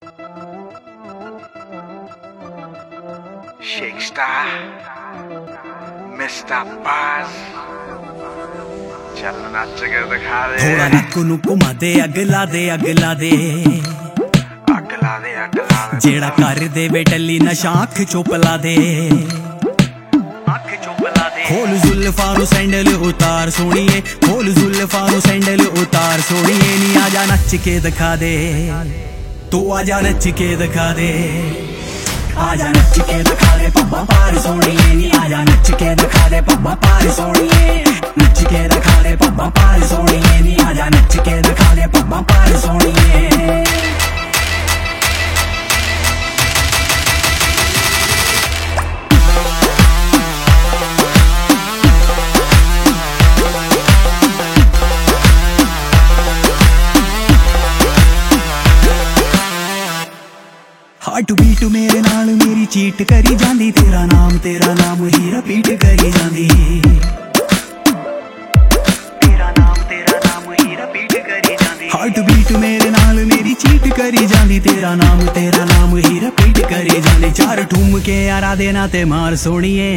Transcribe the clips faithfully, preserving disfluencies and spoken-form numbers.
Shake Star, Mister Buzz, ਚੱਲ ਨੱਚ ਕੇ ਦਿਖਾ ਦੇ ਥੋੜਾ ਨੱਕ ਨੂੰ ਘੁਮਾ ਦੇ ਅੱਗ ਲਾ ਦੇ ਅੱਗ ਲਾ ਦੇ ਅੱਗ ਲਾ ਦੇ ਅੱਗ ਲਾ ਦੇ ਜਿਹੜਾ ਕਰ ਦੇਵੇ ਟੱਲੀ ਨਸ਼ਾ ਅੱਖ ਚੋਂ ਪਲਾ ਦੇ ਅੱਖ ਚੋਂ ਪਲਾ ਦੇ ਖੋਲ ਜ਼ੁਲਫਾਂ ਨੂੰ ਸੈਂਡਲ ਉਤਾਰ ਸੋਣੀਏ ਖੋਲ ਜ਼ੁਲਫਾਂ ਨੂੰ ਸੈਂਡਲ ਉਤਾਰ ਸੋਣੀਏ ਨੀ ਆਜਾ ਨੱਚ ਕੇ ਦਿਖਾ ਦੇ ਤੂੰ ਆਜਾ ਨੱਚ ਕੇ ਦਿਖਾ ਦੇ आजा नच के दिखा दे पब्बा पार सोनिए नी आजा नच के दिखा दे पब्बा पार सोनिए नच के दिखा दे पब्बा पार सोनिए नी आजा नच के दिखा दे पब्बा पार सोनिए हार्ट बीट मेरे नाल मेरी चीट करी जांदी तेरा नाम तेरा नाम ही रिपीट करी जांदी तेरा नाम तेरा नाम ही रिपीट करी जांदी हार्ट बीट मेरे नाल मेरी चीट करी जांदी तेरा नाम तेरा नाम ही रिपीट करी जांदी चार ठुमके यारा देना ते मार सोनिए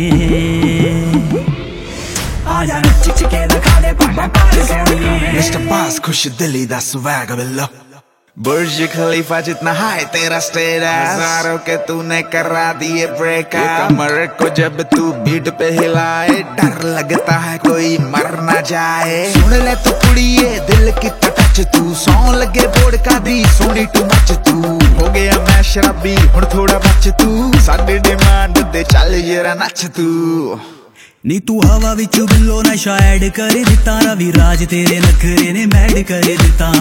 आजा नच के दिखा दे पब्बा पार सोनिए मिस्टर Buzz खुश दिली दा स्वैग बिल्लो बुर्ज खलीफा जितना हाई तेरा स्टेटस हजारों के तूने करा दिए ब्रेकअप कमर को जब तू बीट पे हिलाए डर लगता है कोई मर ना जाए सुन ले तू कुड़िए दिल की टच तू सौ लगे बोर्ड का दी सोनी टू मच तू हो गया मैं शराबी हुण थोड़ा बच तू साडी डिमांड दे चल जरा नच तू नी तू हवा विचों बिल्लो नशा ऐड कर दिता रवि राज तेरे नखरे ने मैड कर दिता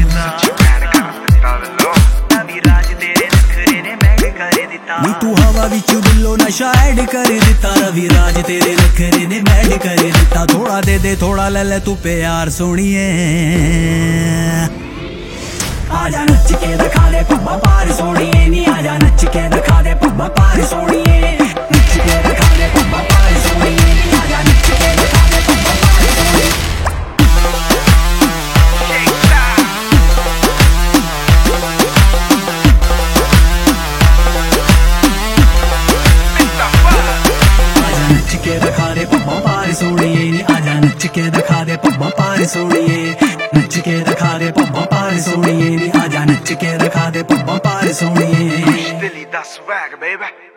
नी तू हवा विचों बिल्लो नशा ऐड कर दिता रवि राज तेरे नखरे ने मैड कर दिता थोड़ा दे दे थोड़ा ले ले तू प्यार सोनिए आजा नच के दिखा दे पब्बा पार सोनिए नी आजा नच के दिखा दे पब्बा पार सोनिए नच के दिखा दे पब्बा पार सोनिए नी आजा नच के दिखा दे पब्बा पार सोनिए नच के दिखा दे पब्बा पार सोनिए नी आजा नच के दिखा दे पब्बा पार सोनिए नच के दिखा दे पब्बा पार सोनिए नी आजा नच के दिखा दे पब्बा पार सोनिए दिली दा स्वैग baby